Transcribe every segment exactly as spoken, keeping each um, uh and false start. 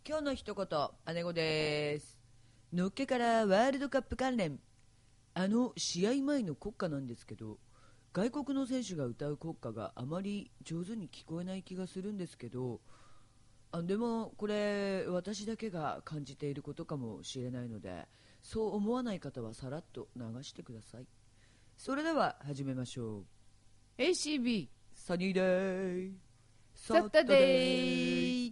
今日の一言、姉子です。のっけからワールドカップ関連。あの試合前の国歌なんですけど、外国の選手が歌う国歌があまり上手に聞こえない気がするんですけど、あでもこれ私だけが感じていることかもしれないので、そう思わない方はさらっと流してください。それでは始めましょう。 エーシービーサニーデイサタデー。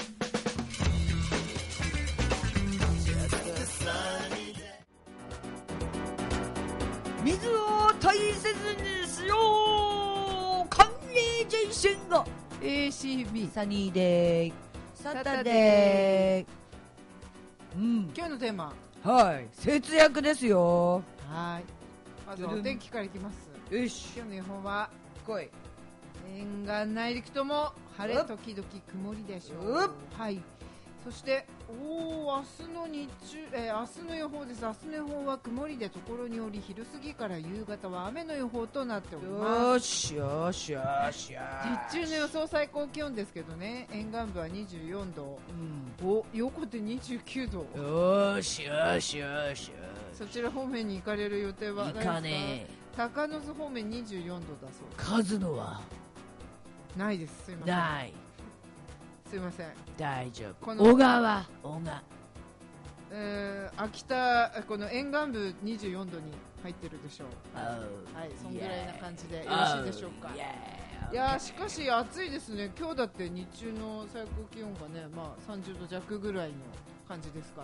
水を大切にしよう。寒冷前線がエーシービーサニーデイサタデー。うん、 今日のテーマ、 はい節約ですよ。 はい、まずはお天気からいきます。 よし、 今日の予報は来い。 沿岸内陸とも晴れ時々曇りでしょう。はい。そしておー明日の日中、えー、明日の予報です。明日の予報は曇りでところにより昼過ぎから夕方は雨の予報となっております。 よしよしよしよし。 日中の予想最高気温ですけどね、沿岸部はにじゅうよんど、うん、お横手にじゅうきゅうど。 よしよしよし。 そちら方面に行かれる予定はないですか？ 行かねえ。 高野津方面にじゅうよんどだそうです。 数のはないです。すいません。 ない。 すいません。 大丈夫。 この小川小川、 えー、秋田この沿岸部にじゅうよんどに入ってるでしょう。 oh, はい、そんぐらいな感じでよろしいでしょうか。 oh, yeah. いやーしかし暑いですね。今日だって日中の最高気温がね、まあ、さんじゅうど弱ぐらいの感じですから。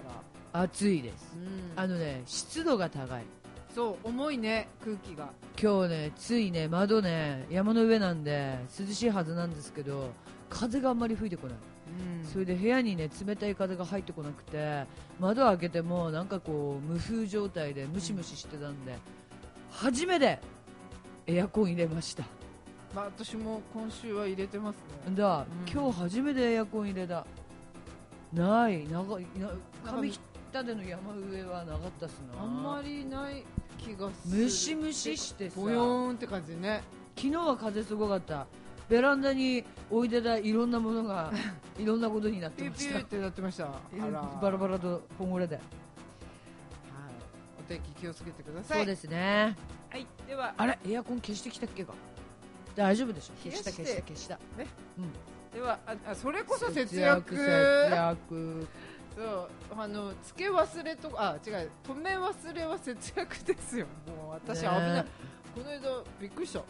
暑いです、 うん、 あのね湿度が高い。 そう重いね空気が。 今日ねついね窓ね山の上なんで涼しいはずなんですけど、風があんまり吹いてこない、うん、それで部屋にね冷たい風が入ってこなくて、窓開けてもなんかこう無風状態でムシムシしてたんで、うん、初めてエアコン入れました。 まあ、私も今週は入れてますね。 だ、うん、今日初めてエアコン入れた。ない長いな上北での山上はなかったっすな。 あんまりない気がする。 ムシムシしてさボヨーンって感じね。 昨日は風すごかった。ベランダに置いてたいろんなものがいろんなことになってました。 ピューピューってなってました。あらバラバラとこんぐらいで、はい、 お天気気をつけてください。 そうですね。 はい、ではあれエアコン消してきたっけか。大丈夫でしょ。消した消した消した、ね、 うん、では あ, あそれこそ節節約約そうあのつけ忘れとか、あ違う止め忘れは節約ですよ。もう私危ない、ね、この間びっくりした。うん、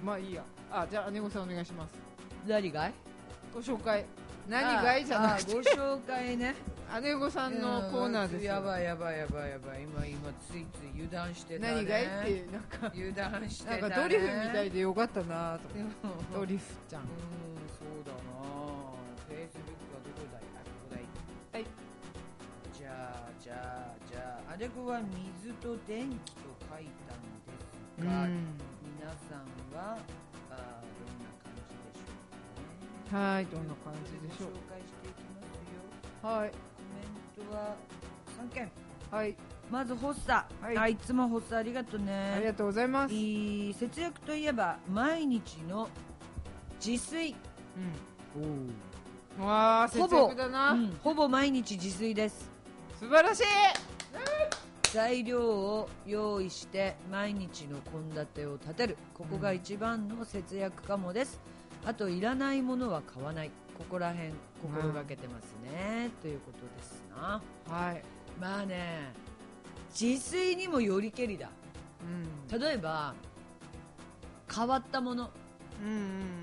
まあいいや。あ、じゃあ姉御さんお願いします。 何がいご紹介。何がいじゃなくてご紹介ね。 姉御さんのコーナーです。 やばいやばいやばいやばい。今今ついつい油断してたね。 何がいってなんか油断してたね。 なんかドリフみたいでよかったなとドリフちゃん。うん、 そうだな。フェイスブックはどこだい。あ、ここだい。 はい。 じゃあじゃあじゃあ、あれこは水と電気と書いたんですが、皆さんはあどんな感じでしょうかね。 はい、どんな感じでしょう。 紹介していきますよ。 はい。 コメントはさんけん。 はい。 まずホッサ、はい、あいつもホッサありがとうね。 ありがとうございます。 いい節約といえば毎日の自炊。 うん。おお。わあ節約だな、 うん。ほぼ毎日自炊です。 素晴らしい。 材料を用意して毎日の献立を立てる。ここが一番の節約かもです。うん、あといらないものは買わない。ここら辺心がけてますね、うん、ということですな。 はい。 まあね自炊にもよりけりだ。うん、例えば変わったもの、うんうん、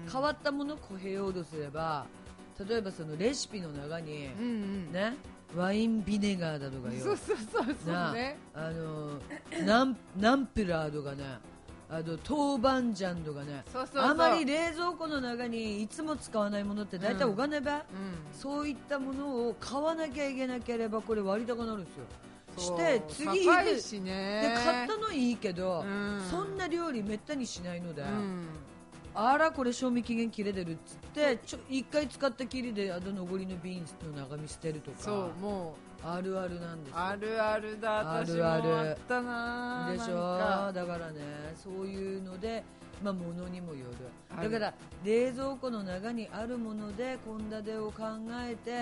変わったものをこへようとすれば、例えばそのレシピの中に、うんうん、ねワインビネガーだとかよ、 そうそうそうそうね、 あのナンナンプラーとかね、あの豆板醤とかね、 そうそうそう、 あまり冷蔵庫の中にいつも使わないものって大体お金ば、うんうん、そういったものを買わなきゃいけなければこれ割高になるんですよ。して次高いしね、 で買ったのいいけど、うん、そんな料理めったにしないので、うん、あらこれ賞味期限切れてるっつってちょ一回使ったきりであの残りのビーンの中身捨てるとか、 そうもうあるあるなんですよ。 あるあるだ。私もあったなでしょ。だからねそういうので、まあ、物にもよる。だから冷蔵庫の中にあるもので献立を考えて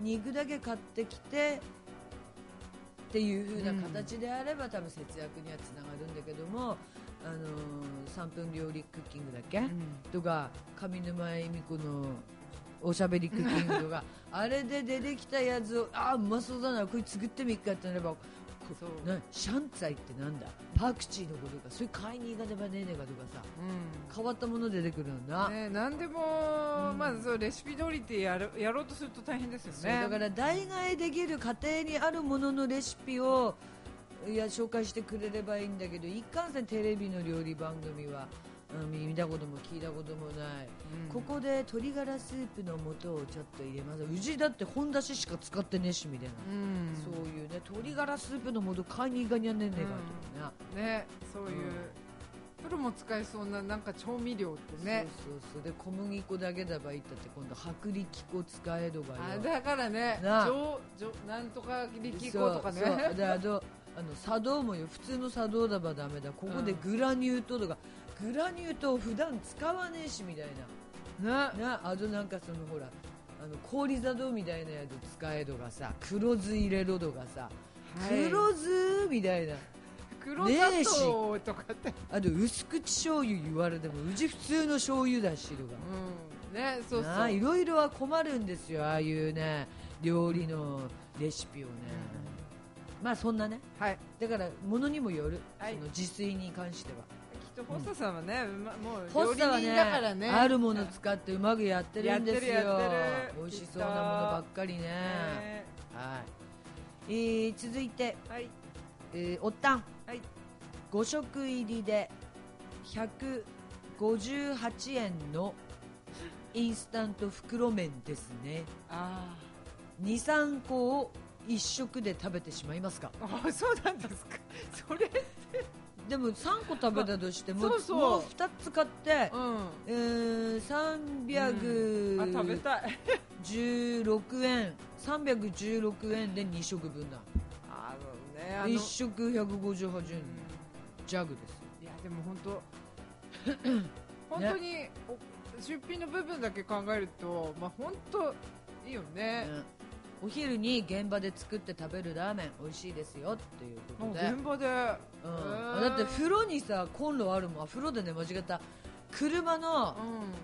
肉だけ買ってきてっていう風な形であれば、うん、多分節約にはつながるんだけども、あのー、さんぷん料理クッキングだっけ、うん、とか上沼恵美子のおしゃべりクッキングとかあれで出てきたやつをあーうまそうだなこれ作ってみっかってなればそうなシャンツァイってなんだパクチーのことかそれ買いに行かねばねえねかとかさ、うん、変わったもの出てくるんだ、 ね、なんでも、うん、まずレシピ通りってやるやろうとすると大変ですよね。 そうだから代替できる家庭にあるもののレシピをいや紹介してくれればいいんだけど一貫性テレビの料理番組は見たことも聞いたこともない、うん、ここで鶏ガラスープの素をちょっと入れますうちだって本だししか使ってねえしみたいな、うん、そういうね鶏ガラスープの素買いに行かにゃねえねえかとかね、ねそういう、うん、プロも使えそうななんか調味料ってねそうそうそうで小麦粉だけだばいったって今度薄力粉使えどばよあだからねななんとか力粉とかねそうそうであとあの茶道もよ普通の茶道だばダメだここでグラニュー糖とか、うん、グラニュー糖普段使わねえしみたいななあとなんかそのほらあの氷砂糖みたいなやつ使えどがさ黒酢入れろとかさ、はい、黒酢みたいな黒砂糖とかってあと薄口醤油言われてもうち普通の醤油だしとか、 うんね、そうそういろいろは困るんですよああいうね料理のレシピをね、うん、まあそんなね、はい、だから物にもよる、はい、その自炊に関してはきっとホッサさんはね、うん、ま、もう料理人だからねあるもの使ってうまくやってるんですよやってるやってる美味しそうなものばっかりね、ねはいえー、続いて、はいえー、おったん、はい、ご食入りでひゃくごじゅうはちえんのインスタント袋麺ですねあ にさんこを一食で食べてしまいますかあそうなんですかそれってでもさんこ食べたとしても、 そうそうもうふたつ買って、うんえー、さんびゃくじゅうろくえんさんびゃくじゅうろくえんでに食分だあの、ね、あのいっ食ひゃくごじゅうはちえん、うん、ジャグですいやでも本当本当に、ね、出費の部分だけ考えると、まあ、本当いいよね、ねお昼に現場で作って食べるラーメン美味しいですよっていうことで現場で、 うん、だって風呂にさコンロあるもん風呂でね間違った車の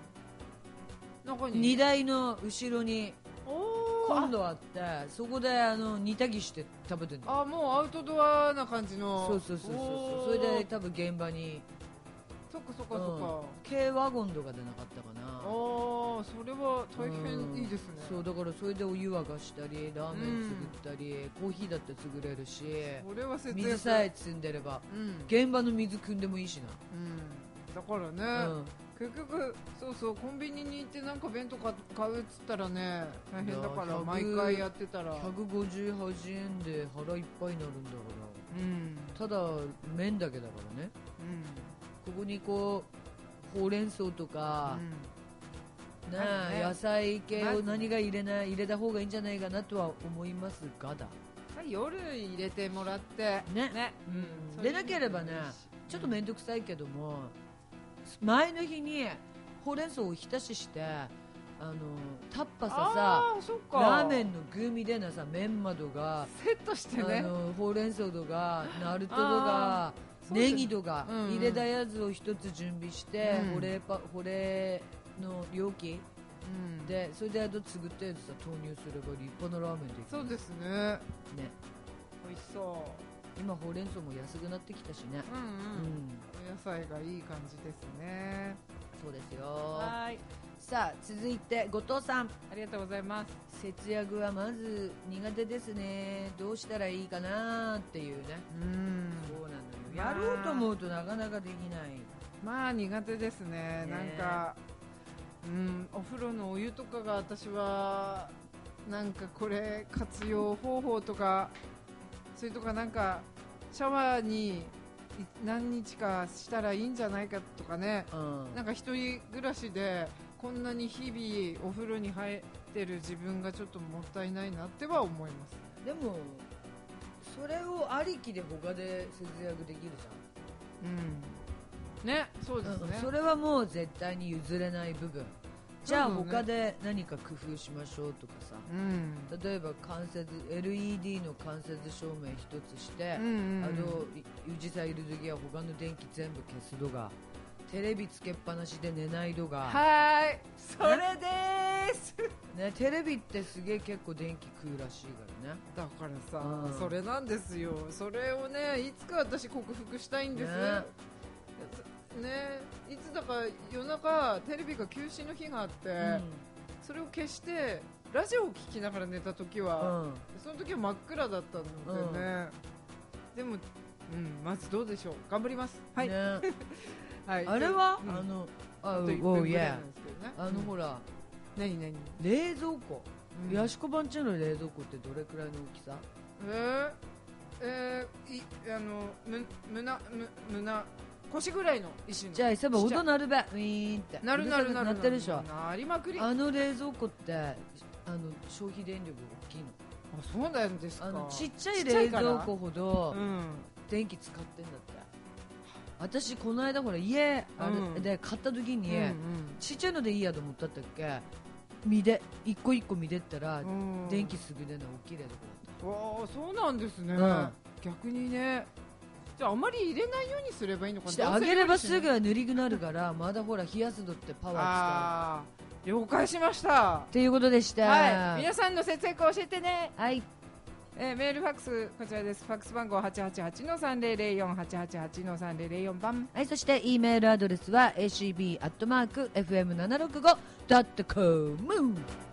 荷台の後ろにコンロあってそこであの煮炊きして食べてるのあもうアウトドアな感じのそうそうそうそうそれで多分現場にそっかそっかそっか、うん、 軽ワゴンとかでなかったかなああそれは大変いいですね、 うん、そうだからそれでお湯沸かしたりラーメン作ったり、うん、コーヒーだって作れるしそれは節約水さえ積んでれば、うん、現場の水汲んでもいいしな、 うん、だからね、うん、結局そうそうコンビニに行ってなんか弁当買うっつったらね大変だから毎回やってたらひゃくごじゅうはちえんで腹いっぱいになるんだから、うん、ただ麺だけだからね、うん、ここにこうほうれん草とか、うんねね、野菜系を何が入れない入れた方がいいんじゃないかなとは思いますがだ夜入れてもらってねね、うん、でなければねちょっと面倒くさいけども前の日にほうれん草を浸ししてあのタッパささラーメンの具みたいなさメンマとかセットしてねあのほうれん草とかナルトとかネギとか入れたやつを一つ準備して、うん、保冷パ保冷の容器、うん、でそれであと作ったやつさ投入すれば立派なラーメンできるそうですねね美味しそう今ほうれん草も安くなってきたしね、うんうんうん、 お野菜がいい感じですねそうですよはいさあ続いて後藤さんありがとうございます節約はまず苦手ですねどうしたらいいかなっていうねうんそうなのやろうと思うとなかなかできないまあ苦手ですね、ねなんかうんお風呂のお湯とかが私はなんかこれ活用方法とかそれとかなんかシャワーに何日かしたらいいんじゃないかとかね、うん、なんか一人暮らしでこんなに日々お風呂に入ってる自分がちょっともったいないなっては思います。 でもそれをありきで他で節約できるじゃん。 うん。ね、そうですね。 それはもう絶対に譲れない部分。 じゃあそうだね他で何か工夫しましょうとかさ、 うん例えば間接 エルイーディー の間接照明一つして、 うんうんあのユジさいる時は他の電気全部消すとか、テレビつけっぱなしで寝ないとか、 はーいそれでーすね、テレビってすげえ結構電気食うらしいからね。 だからさ、 うんそれなんですよ。それをねいつか私克服したいんですねね、いつだか夜中テレビが休止の日があって、それを消してラジオを聞きながら寝た時は、 うんその時は真っ暗だったのでね、でも、うん、まずどうでしょう、頑張ります。はい、 ねはい、 あれは、 うんあのああといっおうぷんぐらい yeah なんですけどね。 あのほら、 何何、 冷蔵庫、 うんヤシコバンチの冷蔵庫ってどれくらいの大きさ？ えー、えー、いあのむ胸む胸腰ぐらいの石の。 じゃあそういえばちっちゃい音鳴るべ、ウィーンってなるなるなる鳴ってるでしょ。 なりまくり。ああの冷蔵庫ってあの消費電力大きいの。 そうなんですか。 あのちっちゃいちっちゃい冷から蔵庫ほどうん電気使ってんだって。私この間ほら家あれ、 うんで買った時に、 うんちっちゃいのでいいやと思ったんだっけ、見で一個一個見でったら、 うん電気すぐ出ない大きい冷蔵庫わあそうなんですね、 うん逆にね。じゃああまり入れないようにすればいいのかな。 してあげればすぐ塗りくなるからまだほら冷やすのってパワー使うあー了解しました。 っていうことでした。 はい、皆さんの節約を教えてね。 はい、 えーメールファックスこちらです。ファックス番号 はちはちはちのさんぜろぜろよん はちはちはちのさんぜろぜろよん 番。 はい、そして E メールアドレスは エーシービー アットマーク エフエムななひゃくろくじゅうご ドットコム